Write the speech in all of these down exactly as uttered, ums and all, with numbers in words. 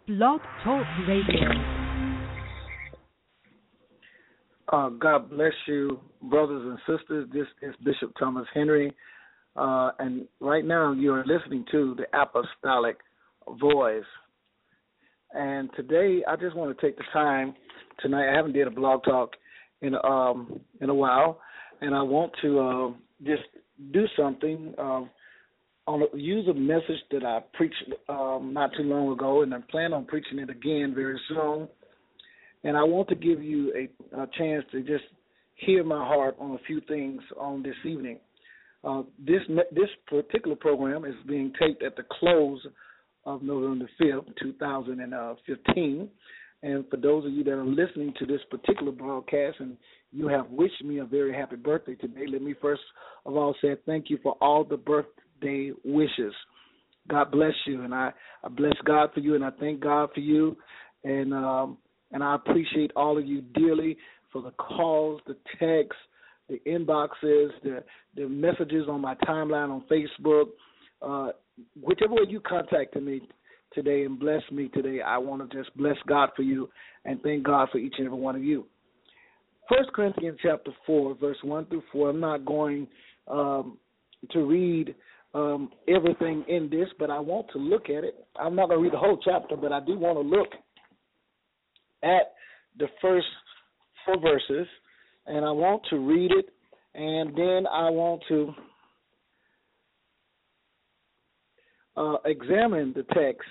Blog Talk Radio. Uh, God bless you, brothers and sisters. This is Bishop Thomas Henry, uh, and right now you are listening to the Apostolic Voice. And today, I just want to take the time tonight. I haven't did a blog talk in um in a while, and I want to uh, just do something. Uh, on a, use a message that I preached um, not too long ago, and I plan on preaching it again very soon. And I want to give you a, a chance to just hear my heart on a few things on this evening. Uh, this this particular program is being taped at the close of November fifth, two thousand fifteen. And for those of you that are listening to this particular broadcast and you have wished me a very happy birthday today, let me first of all say thank you for all the birthday wishes. God bless you, and I, I bless God for you, and I thank God for you. And um, And I appreciate all of you dearly for the calls, the texts, the inboxes, the, the messages on my timeline on Facebook. Uh, whichever way you contacted me today and blessed me today, I want to just bless God for you and thank God for each and every one of you. First Corinthians chapter four, verse one through four. I'm not going um, to read um, everything in this, but I want to look at it. I'm not going to read the whole chapter, but I do want to look at the first four verses, and I want to read it, and then I want to uh, examine the text,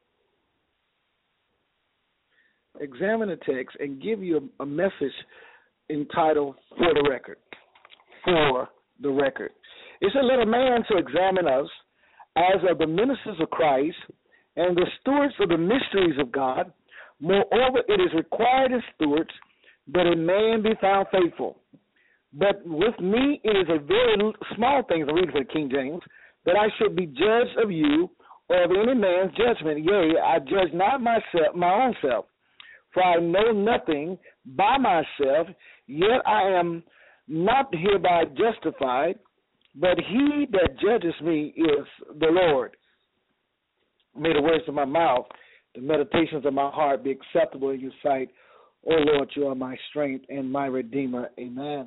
examine the text, and give you a, a message entitled "For the Record." For the record, it said, "Let a man so examine us as of the ministers of Christ and the stewards of the mysteries of God. Moreover, it is required in stewards that a man be found faithful. But with me it is a very small thing," I'm reading for the King James, "that I should be judged of you or of any man's judgment. Yea, I judge not myself, my own self, for I know nothing by myself, yet I am not hereby justified, but he that judges me is the Lord. May the words of my mouth, the meditations of my heart be acceptable in your sight. O Lord, you are my strength and my Redeemer." Amen.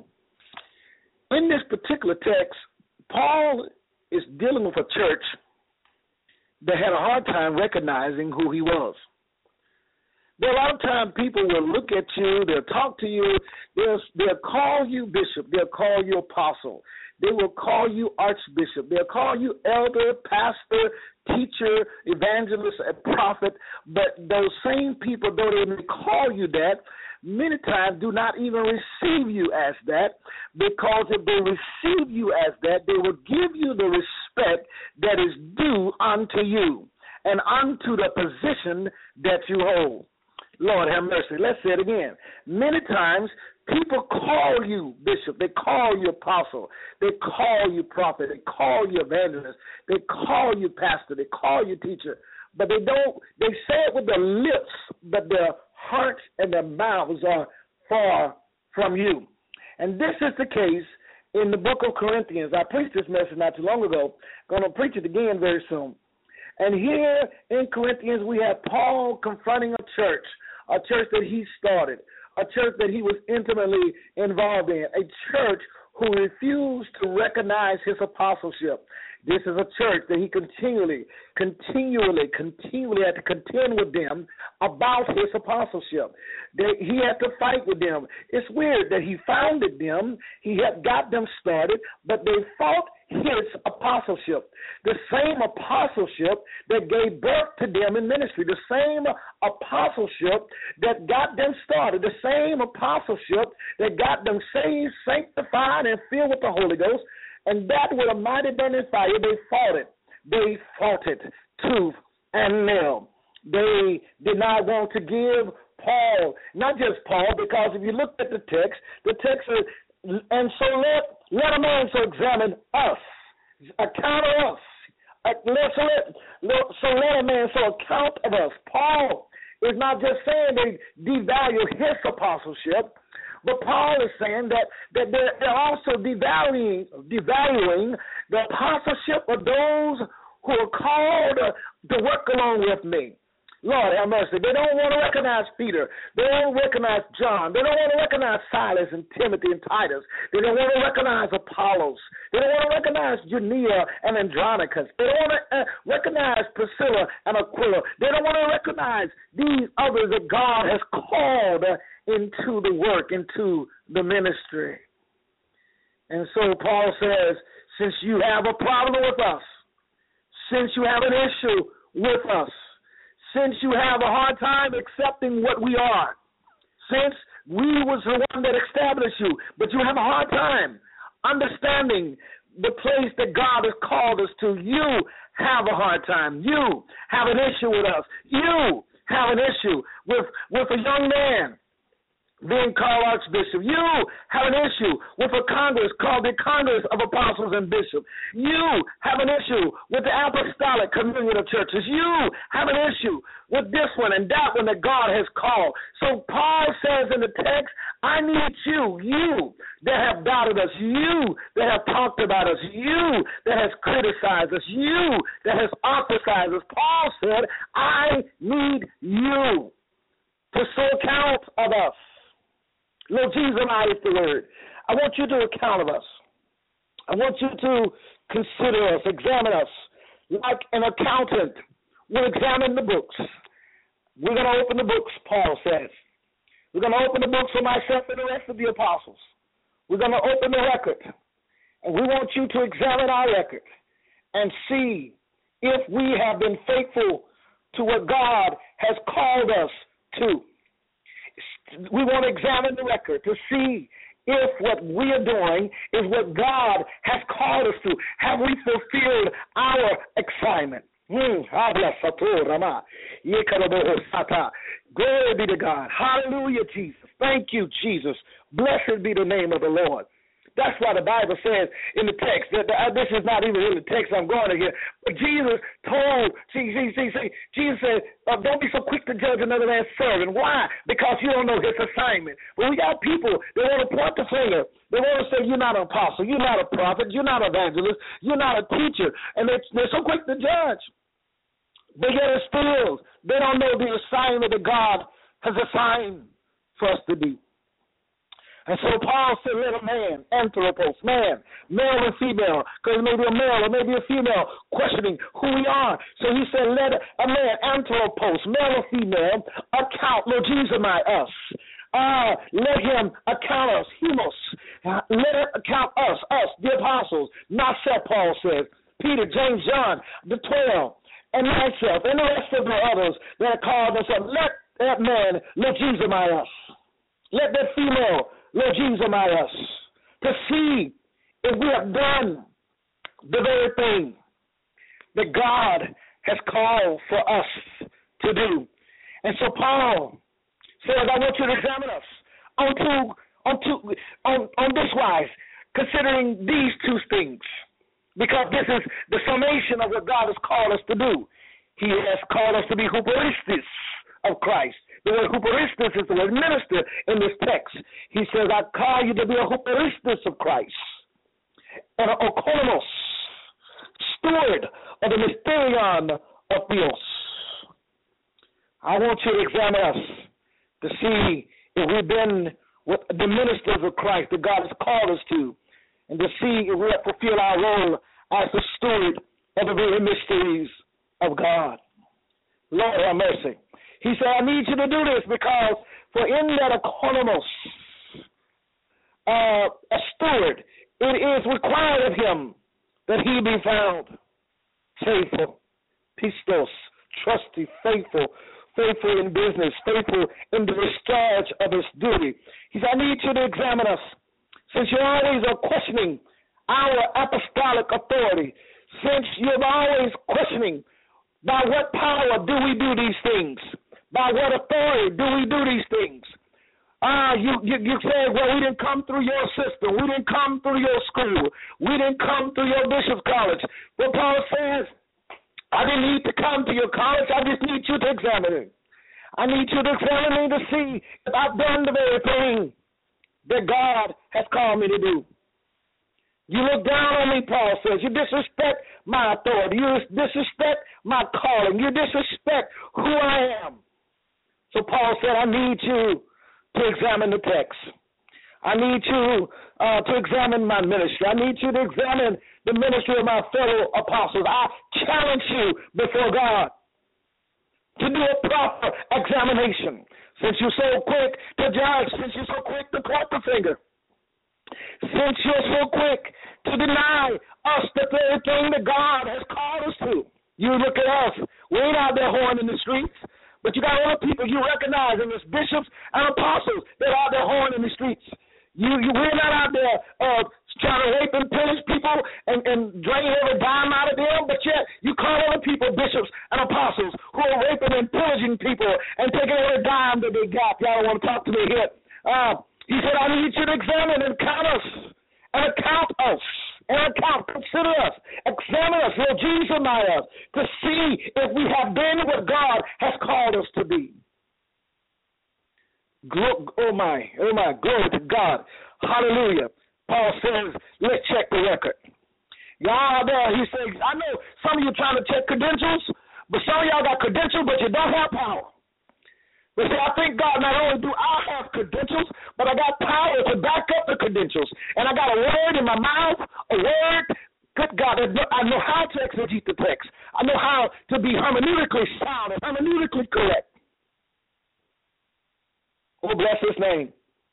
In this particular text, Paul is dealing with a church that had a hard time recognizing who he was. There are a lot of times people will look at you, they'll talk to you, they'll, they'll call you bishop, they'll call you apostle, they will call you archbishop, they'll call you elder, pastor, teacher, evangelist, and prophet, but those same people, though they may call you that, many times do not even receive you as that, because if they receive you as that, they will give you the respect that is due unto you and unto the position that you hold. Lord have mercy. Let's say it again. Many times people call you bishop, they call you apostle, they call you prophet, they call you evangelist, they call you pastor, they call you teacher, but they don't, they say it with their lips, but their hearts and their mouths are far from you. And this is the case in the book of Corinthians. I preached this message not too long ago. I'm going to preach it again very soon. And here in Corinthians, we have Paul confronting a church, a church that he started, a church that he was intimately involved in, a church who refused to recognize his apostleship. This is a church that he continually, continually, continually had to contend with them about his apostleship. They, he had to fight with them. It's weird that he founded them, he had got them started, but they fought his apostleship. The same apostleship that gave birth to them in ministry, the same apostleship that got them started, the same apostleship that got them saved, sanctified, and filled with the Holy Ghost. And that with a mighty burning fire, they fought it. They fought it tooth and nail. They did not want to give Paul, not just Paul, because if you look at the text, the text is, and so let, let a man so examine us, account of us. Uh, let, so, let, so let a man so account of us. Paul is not just saying they devalue his apostleship, but Paul is saying that, that they're, they're also devaluing, devaluing the apostleship of those who are called uh, to work along with me. Lord have mercy. They don't want to recognize Peter. They don't recognize John. They don't want to recognize Silas and Timothy and Titus. They don't want to recognize Apollos. They don't want to recognize Junia and Andronicus. They don't want to uh, recognize Priscilla and Aquila. They don't want to recognize these others that God has called uh, into the work, into the ministry. And so Paul says, since you have a problem with us, since you have an issue with us, since you have a hard time accepting what we are, since we was the one that established you, but you have a hard time understanding the place that God has called us to, you have a hard time. You have an issue with us. You have an issue with, with a young man being called archbishop. You have an issue with a Congress called the Congress of Apostles and Bishops. You have an issue with the Apostolic Communion of Churches. You have an issue with this one and that one that God has called. So Paul says in the text, I need you, you that have doubted us, you that have talked about us, you that has criticized us, you that has ostracized us. Paul said, I need you to so count of us. Lord Jesus, I is the word. I want you to account of us. I want you to consider us, examine us, like an accountant will examine the books. We're going to open the books, Paul says. We're going to open the books for myself and the rest of the apostles. We're going to open the record, and we want you to examine our record and see if we have been faithful to what God has called us to. We want to examine the record to see if what we are doing is what God has called us to. Have we fulfilled our assignment? Mm. Glory be to God. Hallelujah, Jesus. Thank you, Jesus. Blessed be the name of the Lord. That's why the Bible says in the text, that uh, this is not even in the text I'm going to here, but Jesus told, see, see, see, see Jesus said, uh, don't be so quick to judge another man's servant. Why? Because you don't know his assignment. But we got people that want to point the finger. They want to say, you're not an apostle, you're not a prophet, you're not an evangelist, you're not a teacher. And they're, they're so quick to judge. But yet it's still, they don't know the assignment that God has assigned for us to do. And so Paul said, let a man, anthropos, man, male and female, because it may be a male or maybe a female, questioning who we are. So he said, let a man, anthropos, male or female, account logizomai us. Uh, let him account us, hemos. Uh, let him account us, us, the apostles. Not so, Paul says. Peter, James, John, the twelve, and myself, and the rest of the others that are called themselves. Let that man logizomai us. Let that female logizomai us, to see if we have done the very thing that God has called for us to do. And so Paul says, I want you to examine us on, two, on, two, on, on this wise, considering these two things, because this is the summation of what God has called us to do. He has called us to be huperistis of Christ. The word huperistis is the word minister in this text. He says, I call you to be a huperistis of Christ, and an oikonomos, steward of the mysterion of Theos. I want you to examine us to see if we've been with the ministers of Christ that God has called us to, and to see if we have fulfilled our role as the steward of the very mysteries of God. Lord have mercy. He said, I need you to do this because for in that oikonomos, uh, a steward, it is required of him that he be found faithful, pistos, trusty, faithful, faithful in business, faithful in the discharge of his duty. He said, I need you to examine us. Since you always are questioning our apostolic authority, since you're always questioning by what power do we do these things, by what authority do we do these things? Ah, uh, you, you you said, well, we didn't come through your system. We didn't come through your school. We didn't come through your bishop's college. Well, Paul says, I didn't need to come to your college. I just need you to examine it. I need you to examine me to see if I've done the very thing that God has called me to do. You look down on me, Paul says. You disrespect my authority. You disrespect my calling. You disrespect who I Paul said, I need you to examine the text. I need you uh, to examine my ministry. I need you to examine the ministry of my fellow apostles. I challenge you before God to do a proper examination. Since you're so quick to judge, since you're so quick to point the finger, since you're so quick to deny us the very thing that God has called us to. You look at us. We ain't out there whoring in the streets. But you got other people you recognize, and there's bishops and apostles that are out there whoring in the streets. You, you, we're not out there uh, trying to rape and pillage people and, and drain every dime out of them, but yet you call other people bishops and apostles who are raping and pillaging people and taking every dime that they got. Y'all don't want to talk to me here. Uh, he said, I need you to examine and count us and account us and account, consider us, examine us, Lord Jesus, us, to see if we have been what God has called us to be. Oh my, oh my, glory to God. Hallelujah. Paul says, let's check the record. Y'all there, he says, I know some of you trying to check credentials, but some of y'all got credentials, but you don't have power. But see, I thank God not only do I have credentials, but I got power to back up the credentials. And I got a word in my mouth, a word, good God, I know how to exegete the text. I know how to be hermeneutically sound and hermeneutically correct. Oh, bless his name.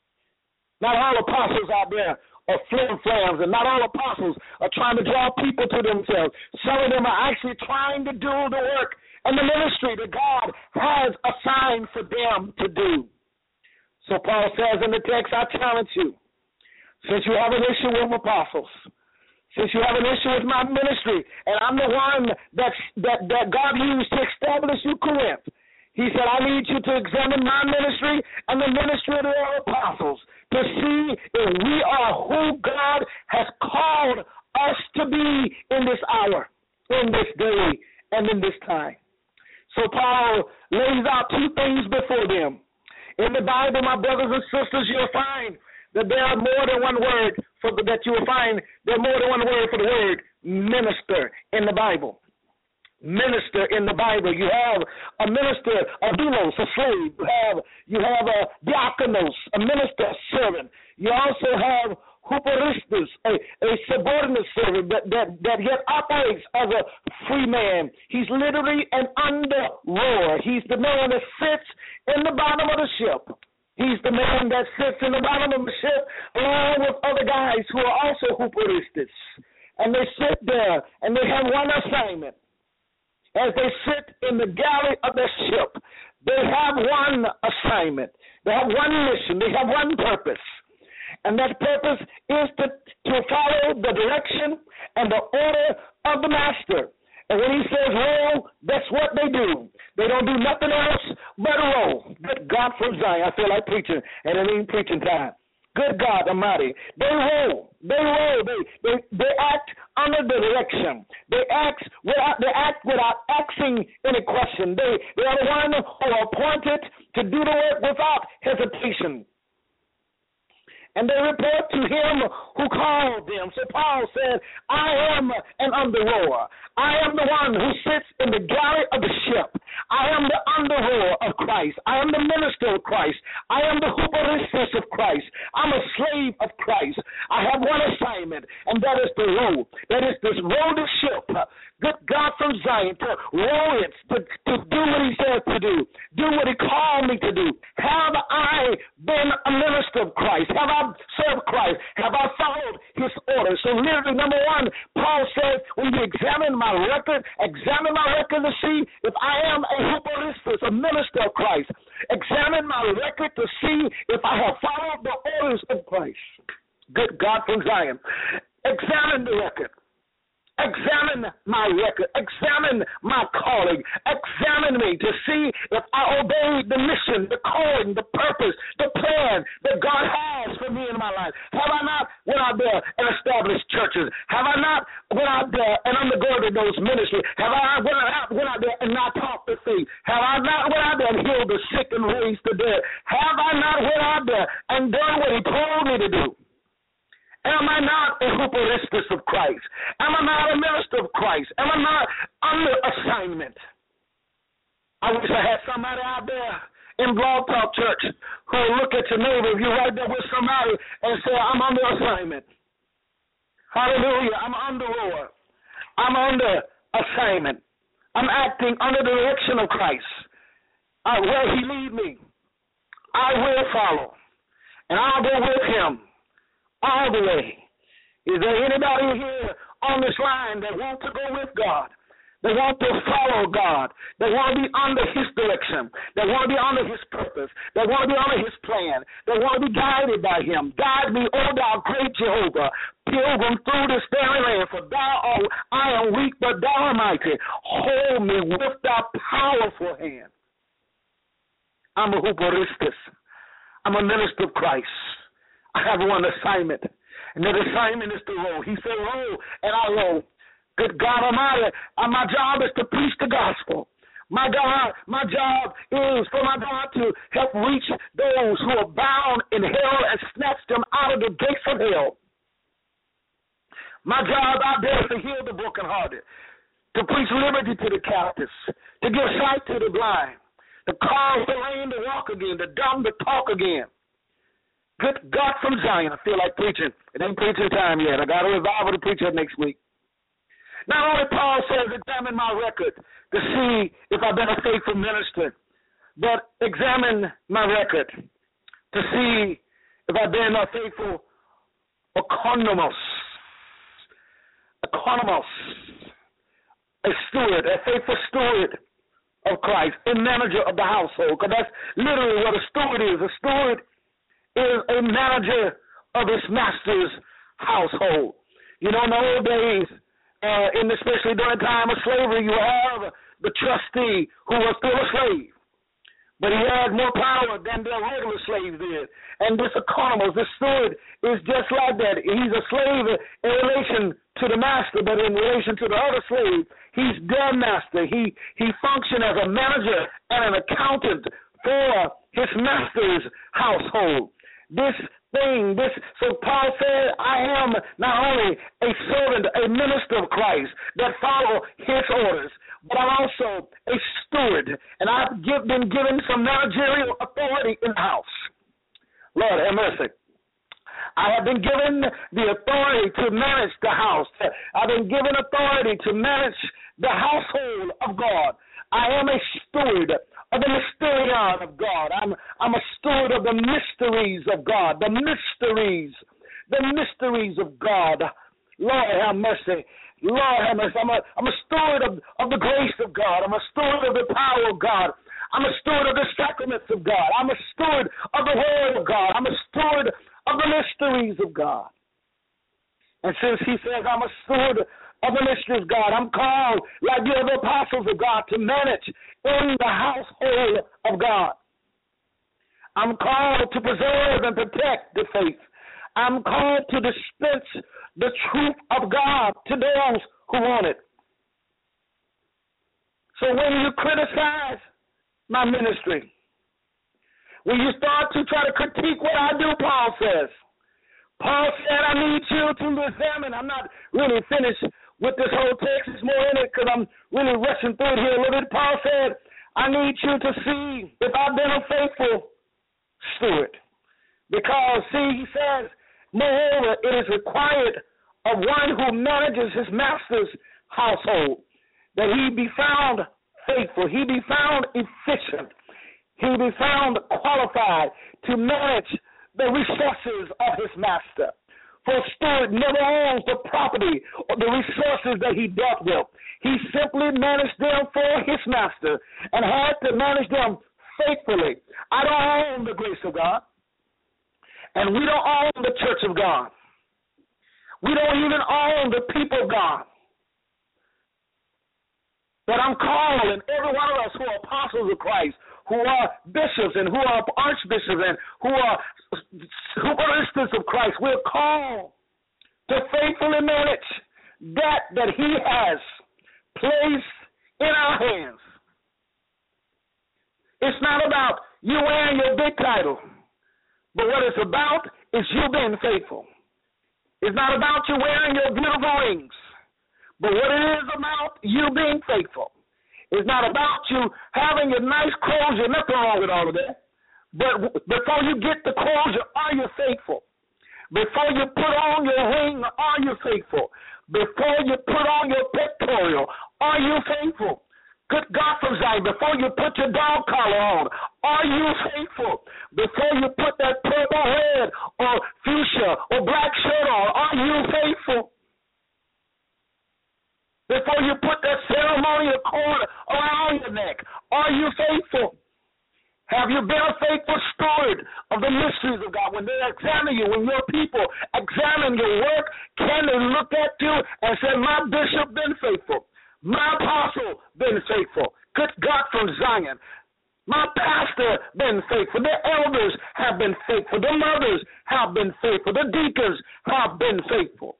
Not all apostles out there are flim flams, and not all apostles are trying to draw people to themselves. Some of them are actually trying to do the work and the ministry that God has assigned for them to do. So Paul says in the text, I challenge you, since you have an issue with apostles, since you have an issue with my ministry, and I'm the one that's, that, that God used to establish you Corinth, he said, I need you to examine my ministry and the ministry of the apostles to see if we are who God has called us to be in this hour, in this day, and in this time. So Paul lays out two things before them. In the Bible, my brothers and sisters, you'll find that there are more than one word for the, that you will find there are more than one word for the word minister in the Bible. Minister in the Bible. You have a minister, a doulos, a slave. You have you have a diakonos, a minister, a servant. You also have huperistus, a, a subordinate servant that, that, that yet operates as a free man. He's literally an under rower. He's the man that sits in the bottom of the ship. He's the man that sits in the bottom of the ship along with other guys who are also huperistus. And they sit there and they have one assignment. As they sit in the galley of the ship, they have one assignment. They have one mission. They have one purpose. And that purpose is to, to follow the direction and the order of the master. And when he says roll, that's what they do. They don't do nothing else but roll. Good God from Zion. I feel like preaching, and it ain't preaching time. Good God Almighty. They roll. They roll. They they they act under the direction. They act without they act without asking any question. They they are the one who are appointed to do the work without hesitation. And they report to him who called them. So Paul said, I am an under rower. I am the one who sits in the galley of the ship. I am the under rower of Christ. I am the minister of Christ. I am the huperistus of Christ. I'm a slave of Christ. I have one assignment, and that is to row. That is to row the ship. Good God from Zion, to row it, to, to do what he says to do. Do what he called me to do. Have I been a minister of Christ? Have I served Christ? Have I followed his orders? So literally, number one, Paul says, when you examine my record, examine my record to see if I am a huperistus, a minister of Christ. Examine my record to see if I have followed the orders of Christ. Good God from Zion. Examine the record. Examine my record. Examine my calling. Examine me to see if I obeyed the mission, the calling, the purpose, the plan that God has for me in my life. Have I not went out there and established churches? Have I not went out there and undergirded those ministries? Have I not went out, went out there and not taught the faith? Have I not went out there and healed the sick and raised the dead? Have I not went out there and done what he told me to do? Am I not a huperistus of Christ? Am I not a minister of Christ? Am I not under assignment? I wish I had somebody out there in Blog Talk Church who will look at your neighbor if you're right there with somebody and say, I'm under assignment. Hallelujah. I'm under Lord. I'm under assignment. I'm acting under the direction of Christ. Uh, where he lead me, I will follow. And I'll go with him all the way. Is there anybody here on this line that want to go with God? They want to follow God. They want to be under his direction. They want to be under his purpose. They want to be under his plan. They want to be guided by him. Guide me, O thou great Jehovah, pilgrim through this very land. For thou, oh, I am weak, but thou art mighty. Hold me with thy powerful hand. I'm a huperistus. I'm a minister of Christ. I have one assignment. And that assignment is to row. He said, row, and I row. Good God Almighty, uh, my job is to preach the gospel. My God, my job is for my God to help reach those who are bound in hell and snatch them out of the gates of hell. My job out there is to heal the brokenhearted, to preach liberty to the captives, to give sight to the blind, to cause the lame to walk again, the dumb to talk again. Good God from Zion, I feel like preaching. It ain't preaching time yet. I got a revival to preach it next week. Not only Paul says, examine my record to see if I've been a faithful minister, but examine my record to see if I've been a faithful economos, economos, a steward, a faithful steward of Christ, a manager of the household, because that's literally what a steward is. A steward is a manager of his master's household. You know, in the old days, Uh, in especially during the time of slavery, you have the trustee who was still a slave, but he had more power than the regular slaves did. And this economist, this steward, is just like that. He's a slave in relation to the master, but in relation to the other slave, he's their master. He he functioned as a manager and an accountant for his master's household. This thing, this, so Paul said, I am not only a servant, a minister of Christ that follow his orders, but I'm also a steward, and I've give, been given some managerial authority in the house. Lord have mercy. I have been given the authority to manage the house. I've been given authority to manage the household of God. I am a steward of the mysterion of God. I'm I'm a steward of the mysteries of God. The mysteries, the mysteries of God. Lord have mercy. Lord have mercy. I'm a I'm a steward of, of the grace of God. I'm a steward of the power of God. I'm a steward of the sacraments of God. I'm a steward of the word of God. I'm a steward of the mysteries of God. And since he says I'm a steward of the mysteries of God, I'm called, like the other apostles of God, to manage in the household of God. I'm called to preserve and protect the faith. I'm called to dispense the truth of God to those who want it. So when you criticize my ministry, when you start to try to critique what I do, Paul says, Paul said, I need you to examine. I'm not really finished with this whole text. There's more in it because I'm really rushing through it here a little bit. Paul said, I need you to see if I've been a faithful steward. Because, see, he says, moreover, it is required of one who manages his master's household that he be found faithful, he be found efficient, he be found qualified to manage the resources of his master. For a steward never owns the property or the resources that he dealt with. He simply managed them for his master and had to manage them faithfully. I don't own the grace of God, and we don't own the church of God. We don't even own the people of God. But I'm calling every one of us who are apostles of Christ, who are bishops and who are archbishops and who are superstitious of Christ, we're called to faithfully manage that that he has placed in our hands. It's not about you wearing your big title, but what it's about is you being faithful. It's not about you wearing your beautiful rings, but what it is about you being faithful. It's not about you having your nice clothes. Nothing wrong with all of that. But before you get the clothes, are you faithful? Before you put on your ring, are you faithful? Before you put on your pectoral, are you faithful? Good God from Zion, before you put your dog collar on, are you faithful? Before you put that purple, red, or fuchsia, or black shirt on, are you faithful? Before you put that ceremonial cord around your neck, are you faithful? Have you been a faithful steward of the mysteries of God? When they examine you, when your people examine your work, can they look at you and say, my bishop been faithful, my apostle been faithful, good God from Zion, my pastor been faithful, the elders have been faithful, the mothers have been faithful, the deacons have been faithful.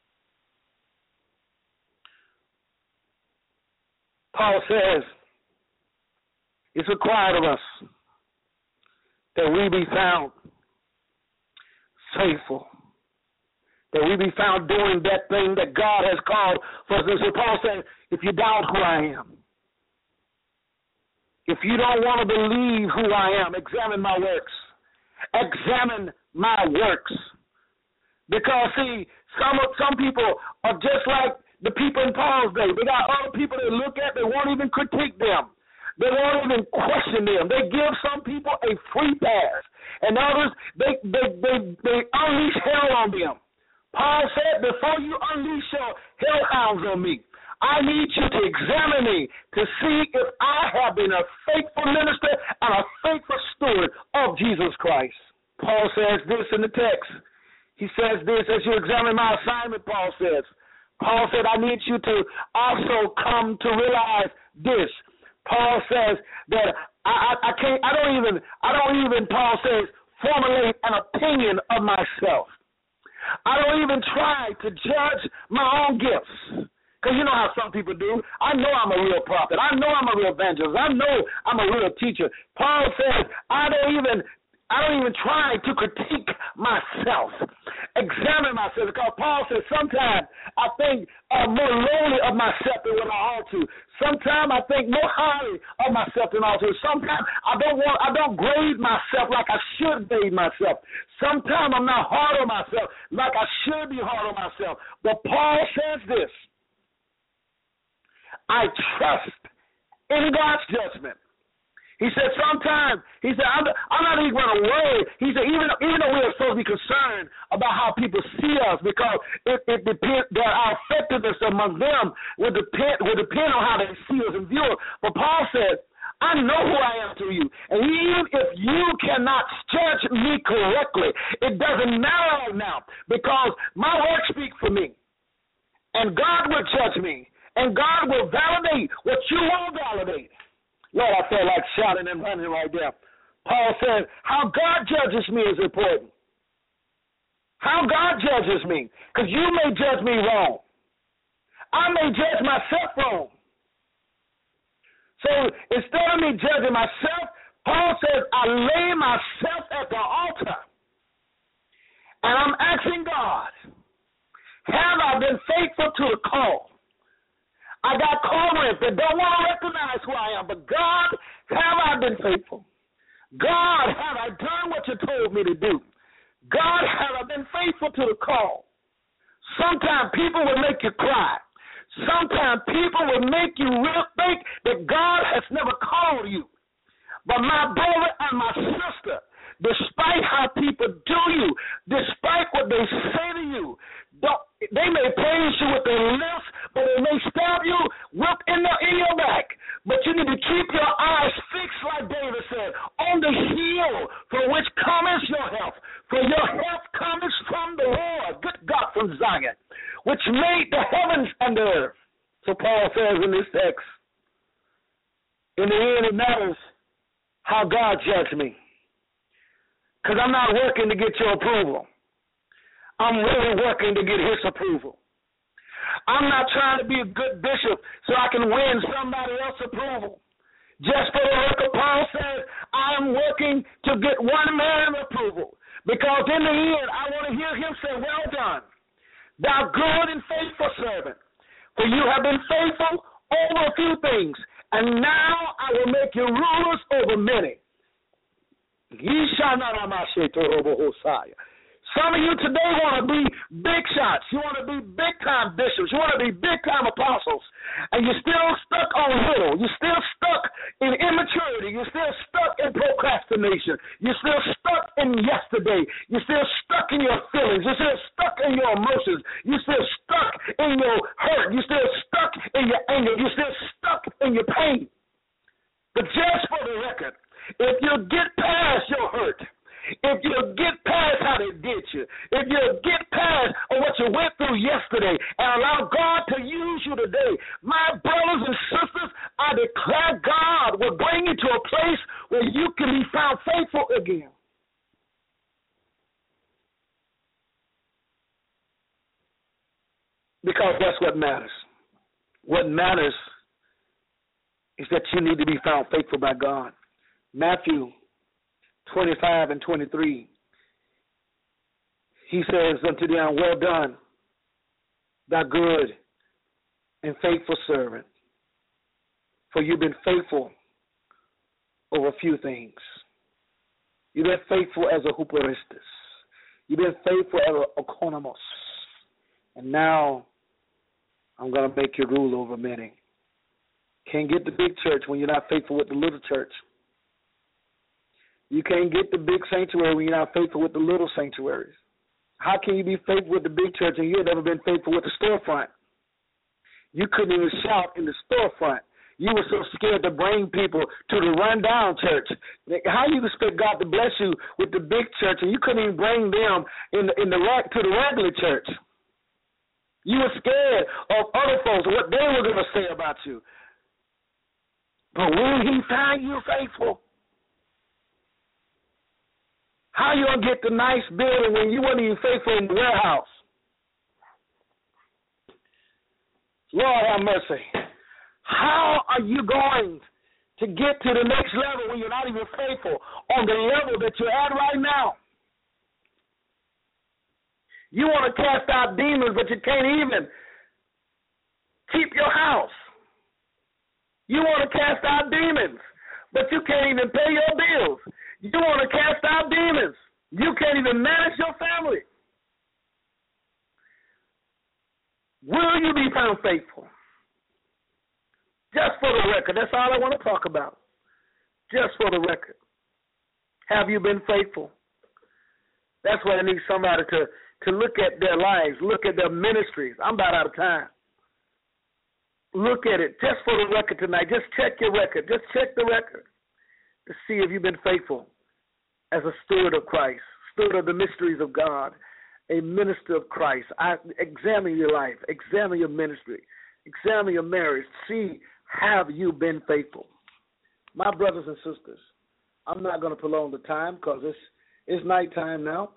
Paul says, it's required of us that we be found faithful, that we be found doing that thing that God has called for us. So Paul said, if you doubt who I am, if you don't want to believe who I am, examine my works. Examine my works. Because, see, some some people are just like the people in Paul's day. They got other people they look at, they won't even critique them. They won't even question them. They give some people a free pass. And others, they, they, they, they unleash hell on them. Paul said, before you unleash your hellhounds on me, I need you to examine me to see if I have been a faithful minister and a faithful steward of Jesus Christ. Paul says this in the text. He says this, as you examine my assignment, Paul says. Paul said, I need you to also come to realize this. Paul says that I, I, I can't, I don't even, I don't even, Paul says, formulate an opinion of myself. I don't even try to judge my own gifts. Because you know how some people do. I know I'm a real prophet. I know I'm a real evangelist. I know I'm a real teacher. Paul says, I don't even, I don't even try to critique myself, examine myself, because Paul says sometimes I think uh, more lowly of myself than what I ought to. Sometimes I think more highly of myself than I ought to. Sometimes I don't want, I don't grade myself like I should grade myself. Sometimes I'm not hard on myself like I should be hard on myself. But Paul says this: I trust in God's judgment. He said sometimes, he said, I'm, I'm not even going to worry. He said, even, even though we're supposed to be concerned about how people see us, because it, it depends, that our effectiveness among them will depend, will depend on how they see us and view us. But Paul said, I know who I am to you. And even if you cannot judge me correctly, it doesn't matter right now, because my works speak for me. And God will judge me. And God will validate what you won't validate. Lord, I feel like shouting and running right there. Paul said, how God judges me is important. How God judges me. Because you may judge me wrong. I may judge myself wrong. So instead of me judging myself, Paul says, I lay myself at the altar. And I'm asking God, have I been faithful to the call? I got co-workers that don't want to recognize who I am, but God, have I been faithful? God, have I done what you told me to do? God, have I been faithful to the call? Sometimes people will make you cry. Sometimes people will make you real think that God has never called you. But my brother and my sister, despite how people do you, despite what they say to you, don't, they may praise you with their lips, but they may stab you whip in, the, in your back. But you need to keep your eyes fixed, like David said, on the hill from which cometh your help. For your help cometh from the Lord, good God from Zion, which made the heavens and the earth. So Paul says in this text, in the end it matters how God judged me. Because I'm not working to get your approval. I'm really working to get his approval. I'm not trying to be a good bishop so I can win somebody else's approval. Just for the record, Paul says, I am working to get one man's approval. Because in the end, I want to hear him say, well done, thou good and faithful servant. For you have been faithful over a few things, And now I will make you rulers over many. Some of you today want to be big shots. You want to be big-time bishops. You want to be big-time apostles. And you're still stuck on little. You're still stuck in immaturity. You're still stuck in procrastination. You're still stuck in yesterday. You're still stuck in your feelings. You're still stuck in your emotions. You're still stuck in your hurt. You're still stuck in your anger. You're still stuck in your pain. But just for the record, if you get past your hurt, if you get past how they did you, if you get past what you went through yesterday and allow God to use you today, my brothers and sisters, I declare God will bring you to a place where you can be found faithful again. Because that's what matters. What matters is that you need to be found faithful by God. Matthew twenty-five and twenty-three, he says unto them, well done, thy good and faithful servant, for you've been faithful over a few things. You've been faithful as a huperistus. You've been faithful as a okonomos. And now I'm going to make you rule over many. Can't get the big church when you're not faithful with the little church. You can't get the big sanctuary when you're not faithful with the little sanctuaries. How can you be faithful with the big church and you've never been faithful with the storefront? You couldn't even shout in the storefront. You were so scared to bring people to the rundown church. How you expect God to bless you with the big church and you couldn't even bring them in the, in the to the regular church? You were scared of other folks, what they were going to say about you. But will he find you faithful? How you going to get the nice building when you weren't even faithful in the warehouse? Lord have mercy. How are you going to get to the next level when you're not even faithful on the level that you're at right now? You want to cast out demons, but you can't even keep your house. You want to cast out demons, but you can't even pay your bills. You want to cast out demons. You can't even manage your family. Will you be found faithful? Just for the record, that's all I want to talk about. Just for the record. Have you been faithful? That's what I need somebody to, to look at their lives, look at their ministries. I'm about out of time. Look at it just for the record tonight. Just check your record. Just check the record to see if you've been faithful as a steward of Christ, steward of the mysteries of God, a minister of Christ. I, examine your life, examine your ministry, examine your marriage. See, have you been faithful? My brothers and sisters, I'm not going to prolong the time because it's, it's nighttime now.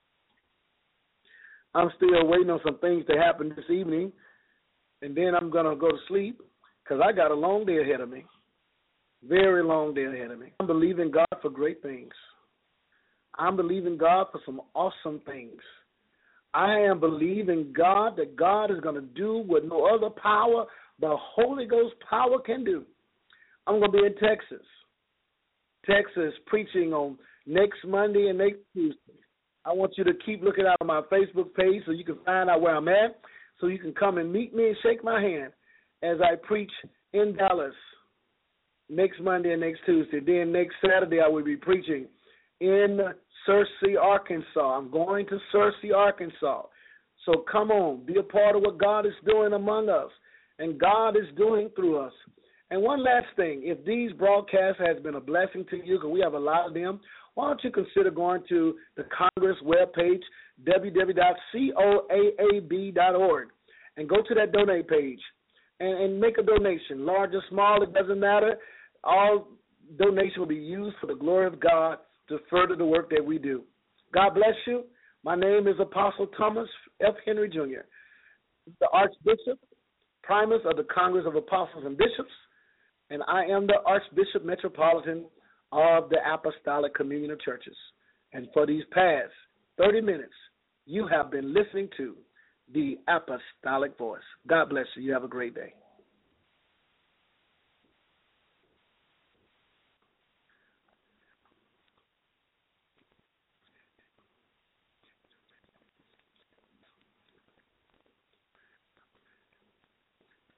I'm still waiting on some things to happen this evening, and then I'm going to go to sleep because I got a long day ahead of me. Very long day ahead of me. I'm believing God for great things. I'm believing God for some awesome things. I am believing God that God is going to do what no other power, the Holy Ghost power, can do. I'm going to be in Texas. Texas preaching on next Monday and next Tuesday. I want you to keep looking out on my Facebook page so you can find out where I'm at, so you can come and meet me and shake my hand as I preach in Dallas next Monday and next Tuesday. Then next Saturday I will be preaching in Searcy, Arkansas. I'm going to Searcy, Arkansas. So come on, be a part of what God is doing among us and God is doing through us. And one last thing, if these broadcasts has been a blessing to you, because we have a lot of them, why don't you consider going to the Congress webpage, w w w dot coaab dot org, and go to that donate page and, and make a donation. Large or small, it doesn't matter. All donation will be used for the glory of God to further the work that we do. God bless you. My name is Apostle Thomas F. Henry Junior, the Archbishop, Primus of the Congress of Apostles and Bishops, and I am the Archbishop Metropolitan of the Apostolic Communion of Churches. And for these past thirty minutes, you have been listening to the Apostolic Voice. God bless you. You have a great day.